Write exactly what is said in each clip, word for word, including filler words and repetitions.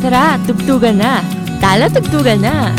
Tara, tugtugan na. Tala, tugtugan na.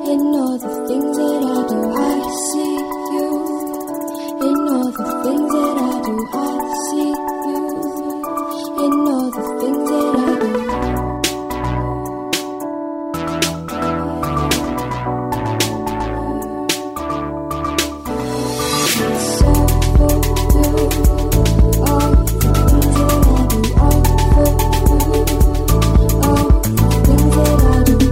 In all the things that I do, I see you. In all the things that I do, I see you. In all the things that I do. So for you, all the things that I do, all for you, all the things that I do.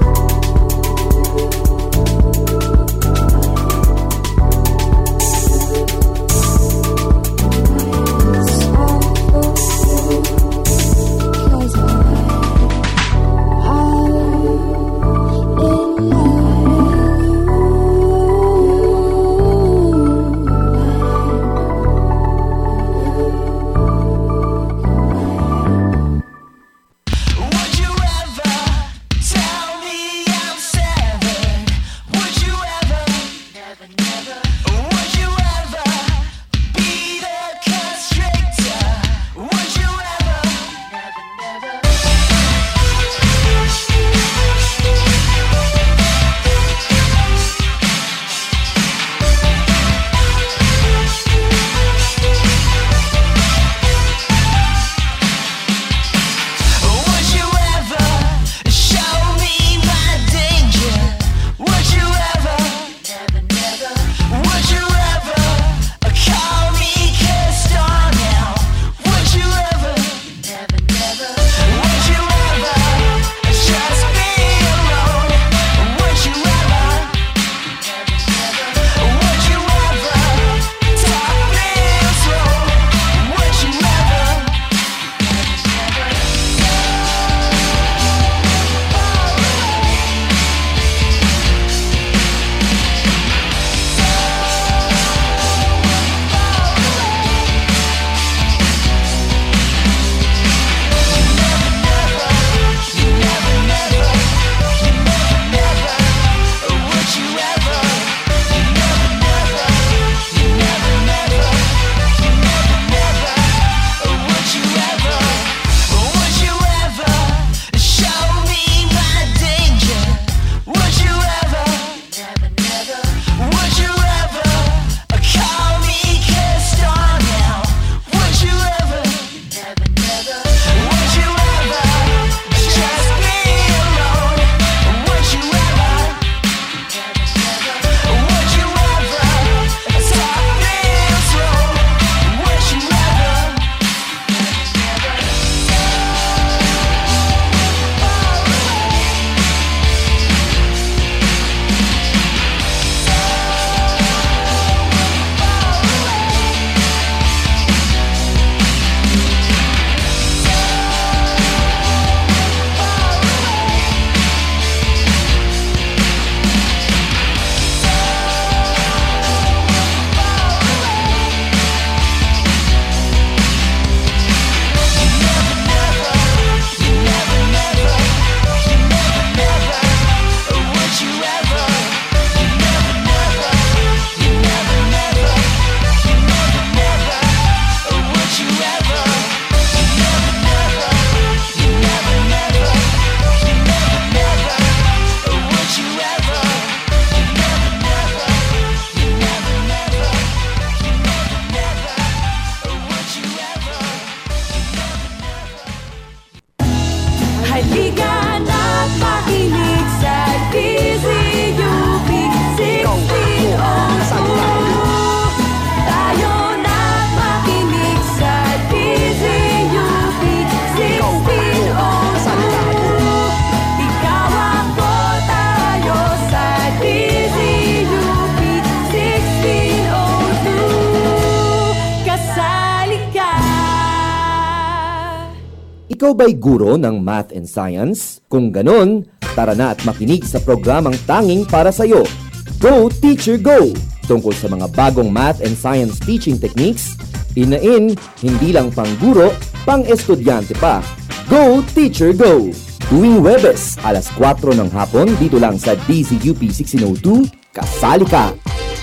Ikaw ba'y guro ng math and science? Kung ganon, tara na at makinig sa programang tanging para sa'yo. Go Teacher Go! Tungkol sa mga bagong math and science teaching techniques, inain, hindi lang pang guro, pang estudyante pa. Go Teacher Go! Tuwing Huwebes, alas kwatro ng hapon, dito lang sa D Z U P sixteen oh two, kasali ka!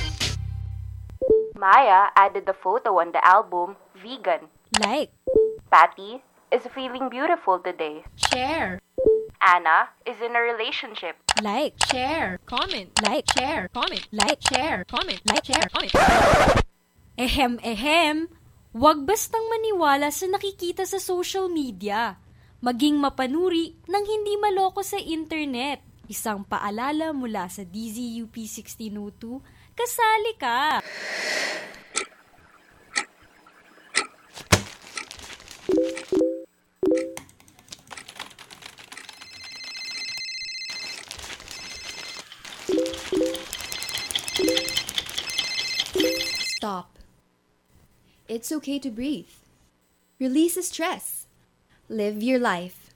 Maya added the photo on the album, Vegan. Like. Patty is feeling beautiful today. Share. Anna is in a relationship. Like, share, comment, like, share, comment, like, share, comment, like, share, comment. Ehem, ehem, wag bastang maniwala sa nakikita sa social media. Maging mapanuri nang hindi maloko sa internet. Isang paalala mula sa D Z U P sixteen oh two, kasali ka! Stop. It's okay to breathe. Release the stress. Live your life.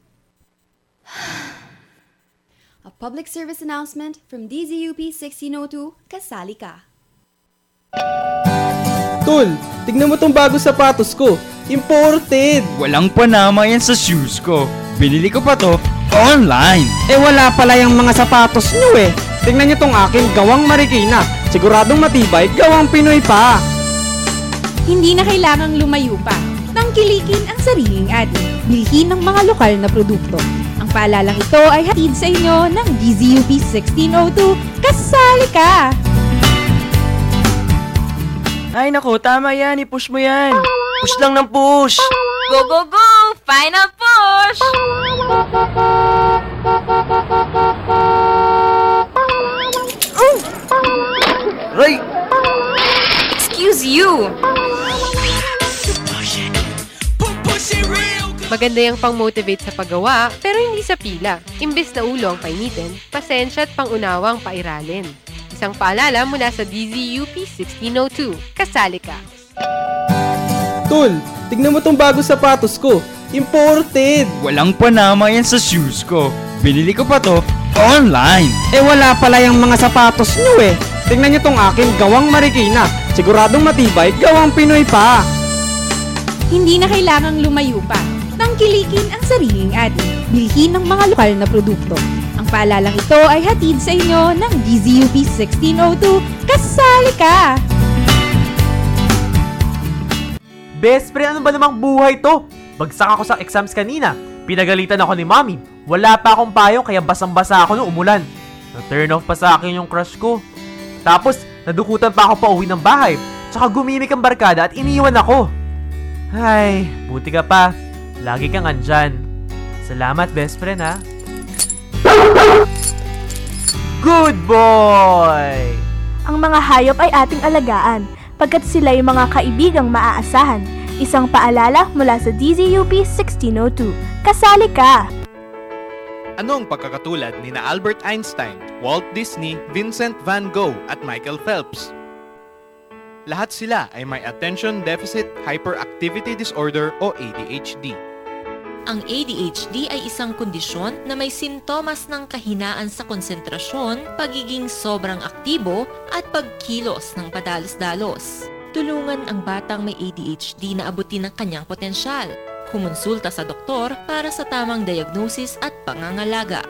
A public service announcement from D Z U P sixteen oh two, kasali ka. Tol, tignan mo tong bago sapatos ko. Imported! Walang panama yan sa shoes ko. Binili ko pa to online. Eh wala pala yung mga sapatos nyo eh. Tingnan nyo tong akin, gawang Marikina. Siguradong matibay, gawang Pinoy pa. Hindi na kailangang lumayo pa. Tangkilikin ang sariling atin. Bilhin ng mga lokal na produkto. Ang paalalang ito ay hatid sa inyo ng D Z U P sixteen oh two. Kasali ka! Ay nako, tama yan. I-push mo yan. Push lang ng push. Go, go, go! Final push! Ray! Excuse you! Maganda yung pang-motivate sa paggawa, pero hindi sa pila. Imbes na ulo ang painitin, pasensya at pangunawang pairalin. Isang paalala mula sa D Z U P sixteen oh two. Kasali ka! Tol, tignan mo tong bago sapatos ko. Imported! Walang panama yan sa shoes ko. Binili ko pa to online. Eh wala pala yung mga sapatos nyo eh. Tingnan nyo tong akin, gawang Marikina. Siguradong matibay, gawang Pinoy pa. Hindi na kailangang lumayo pa. Tangkilikin ang sariling atin. Bilhin ng mga lokal na produkto. Ang paalalang ito ay hatid sa inyo ng D Z U P sixteen oh two. Kasali ka! Best friend, ano ba namang buhay to? Bagsak ako sa exams kanina. Pinagalitan ako ni Mommy. Wala pa akong payong kaya basang-basa ako nung umulan. Na-turn off pa sa akin yung crush ko. Tapos, nadukutan pa ako pa uwi ng bahay. Tsaka gumimik ang barkada at iniwan ako. Ay, buti ka pa. Lagi kang andyan. Salamat, best friend, ha? Good boy! Ang mga hayop ay ating alagaan, pagkat sila ay mga kaibigang maaasahan. Isang paalala mula sa D Z U P sixteen oh two. Kasali ka! Ano ang pagkakatulad ni na Albert Einstein, Walt Disney, Vincent van Gogh at Michael Phelps? Lahat sila ay may Attention Deficit Hyperactivity Disorder o A D H D. Ang A D H D ay isang kondisyon na may sintomas ng kahinaan sa konsentrasyon, pagiging sobrang aktibo at pagkilos ng padalos-dalos. Tulungan ang batang may A D H D na abutin ang kanyang potensyal. Kumonsulta sa doktor para sa tamang diagnosis at pangangalaga.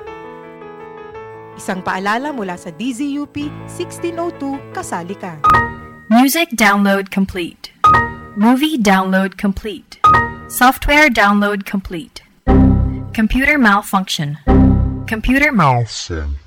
Isang paalala mula sa D Z U P sixteen oh two, kasali ka. Music download complete. Movie download complete. Software download complete. Computer malfunction. Computer malfunction.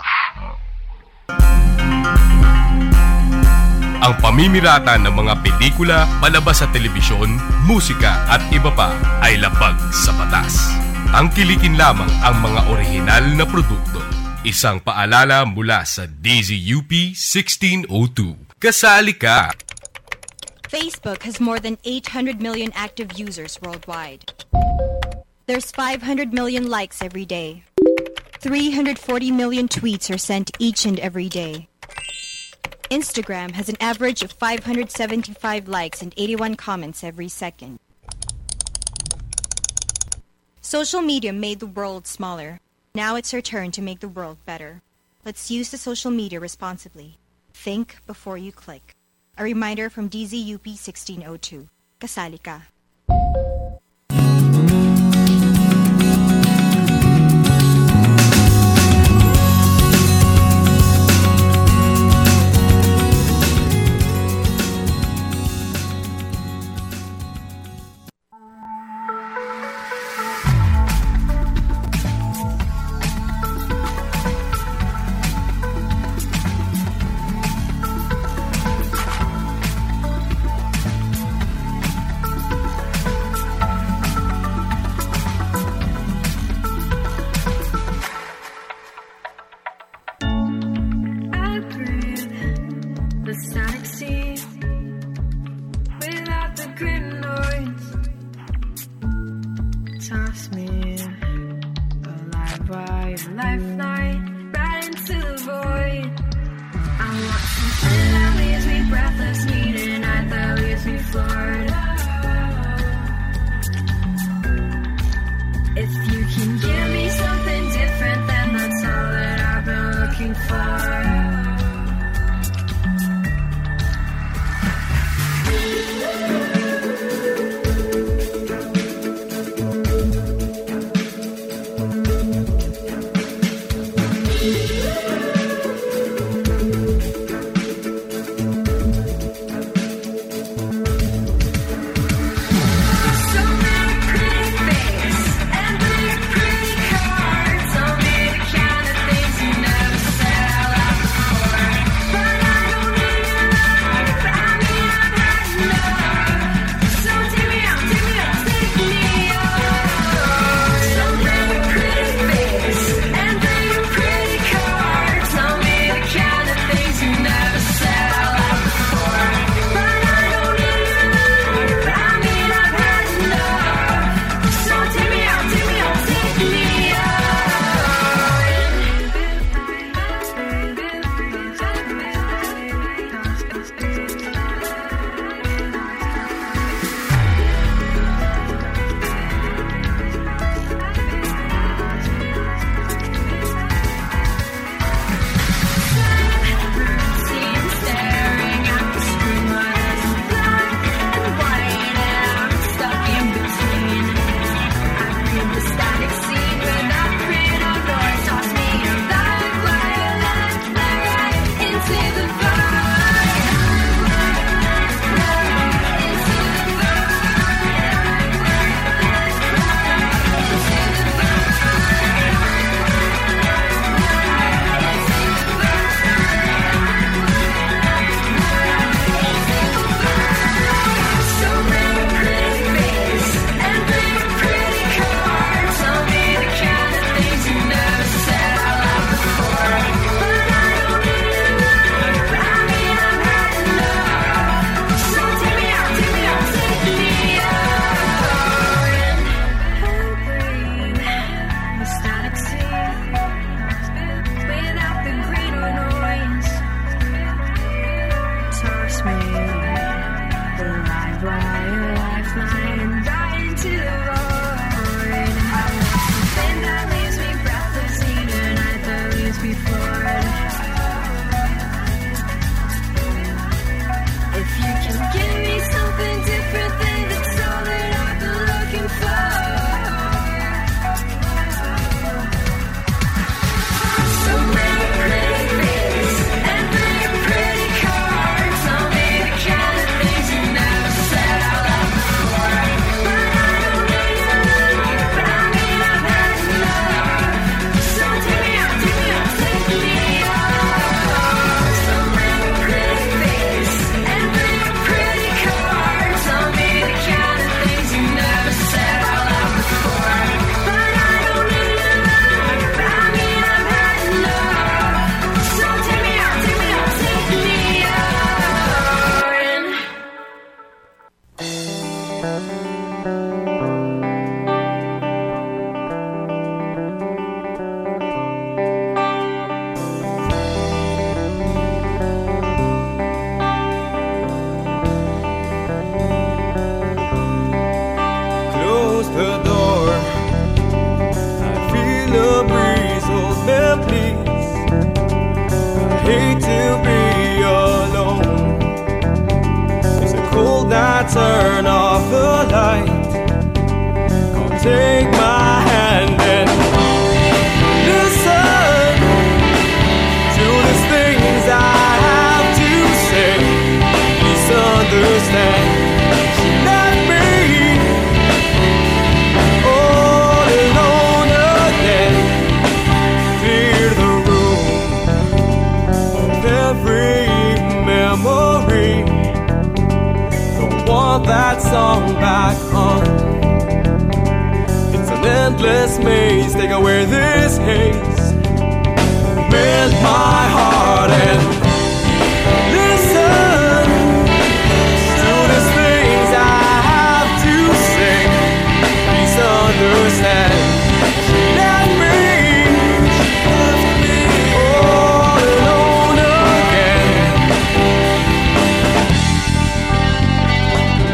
Ang pamimirata ng mga pelikula, palabas sa telebisyon, musika at iba pa ay labag sa batas. Tangkilikin lamang ang mga orihinal na produkto. Isang paalala mula sa D Z U P sixteen oh two. Kasali ka! Facebook has more than eight hundred million active users worldwide. There's five hundred million likes every day. three hundred forty million tweets are sent each and every day. Instagram has an average of five hundred seventy-five likes and eighty-one comments every second. Social media made the world smaller. Now it's our turn to make the world better. Let's use the social media responsibly. Think before you click. A reminder from D Z U P sixteen oh two. Kasali ka. floored. If you can give me something different, then that's all that I've been looking for. hate to be alone. It's a cold night, turn off the light. Come take my hand and listen to the things I have to say. Please understand. Let me all alone again. Clear the room of every memory. Don't want that song back on. It's an endless maze. Take away this haze. Melt my heart and listen to the things I have to say. Please understand. Let me all alone again.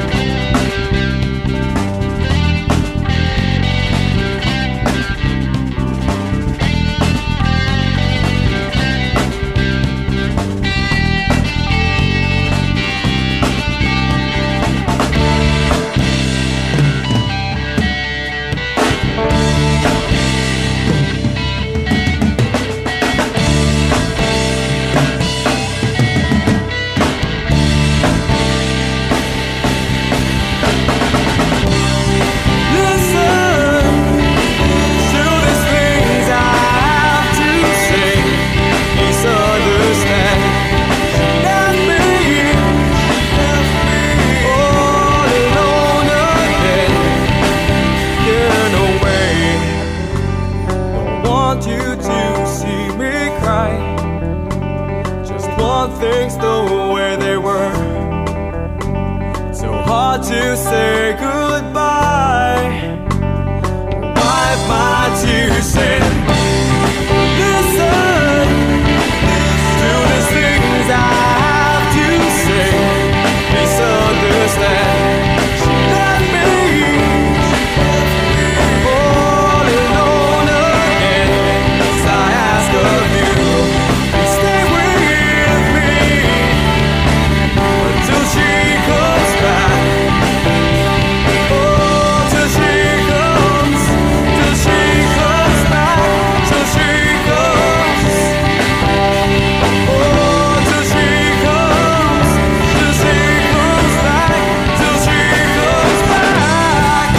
want things the way they were. So hard to say goodbye. Wipe my tears and listen to the things I have to say. Please understand. She left me all alone again. As I ask of you, please stay with me until she comes back. Oh, till she comes, till she comes back, till she comes. Oh, till she comes, till she comes back, till she comes back.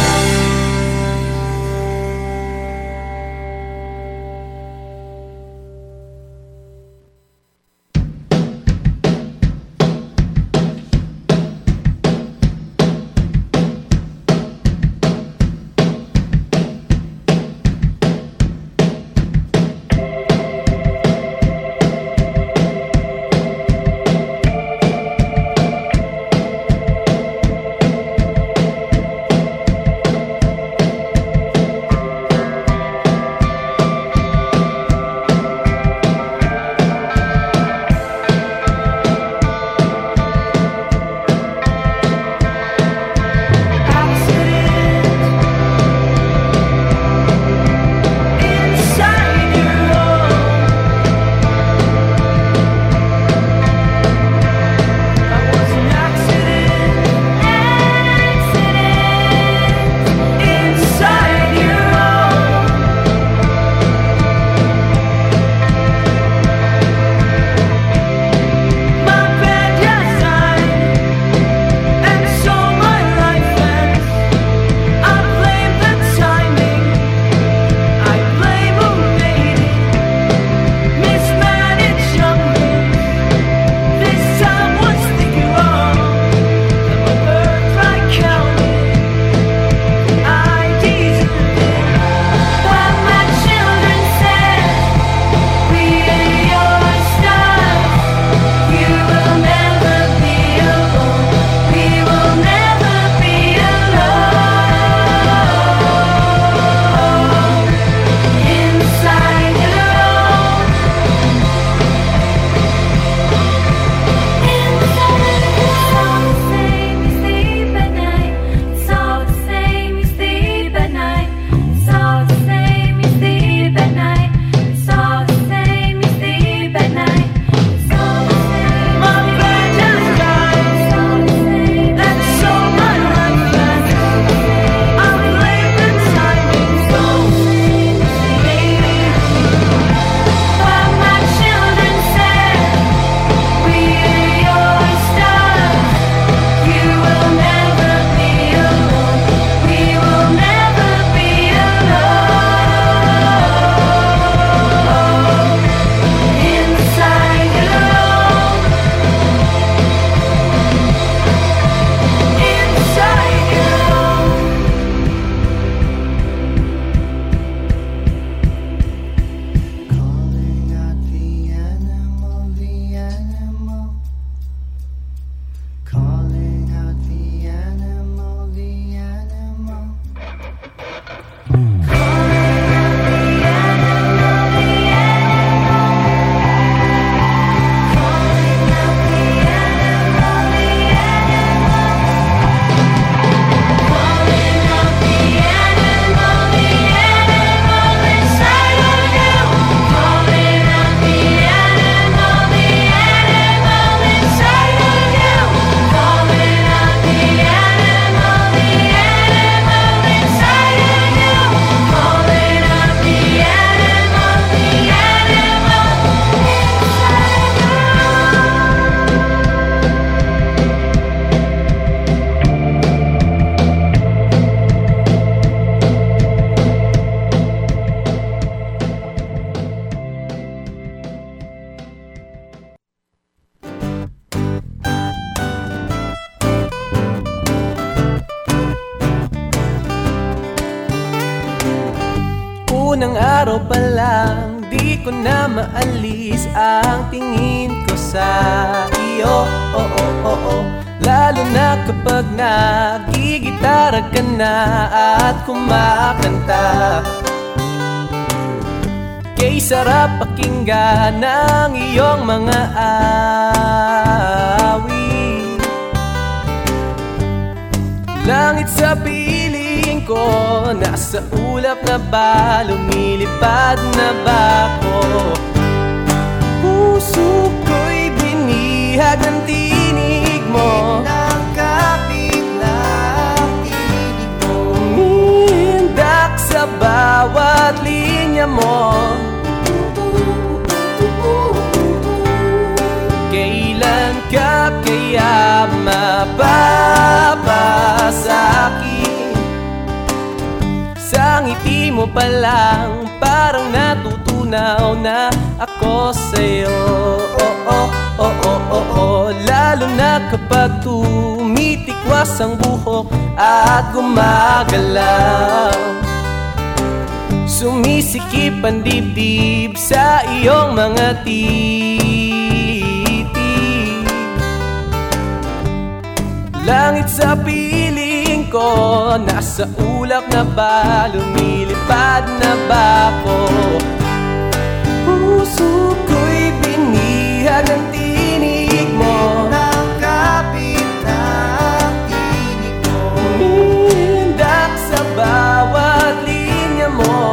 unang araw pa lang, di ko na maalis ang tingin ko sa iyo, oh, oh, oh, oh. Lalo na kapag nagigitara ka na at kumakanta. Kay sarap pakinggan ng iyong mga awit. Langit sa piling ko, nasa ulap na ba, lumilipad na ba ako? Puso ko'y binihag ng tinig mo, ng kapit ng tinig mo, umiindak sa bawat linya mo. Kailan ka kaya mapapasa'kin? Sa ngiti mo pa lang, parang natutunaw na ako sa'yo. Oh, oh, oh, oh, oh, oh. Lalo na kapag tumitikwas ang buhok at gumagalaw. Sumisikip ang dibdib sa iyong mga titig. Langit sa piling ko, nasa ulap na ba, lumilipad na ba ako? Puso ko'y binihag ng tinig mo, ng kapit ng tinig mo, umiindak sa bawat linya mo.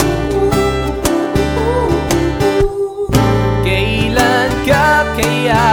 Kailan ka kaya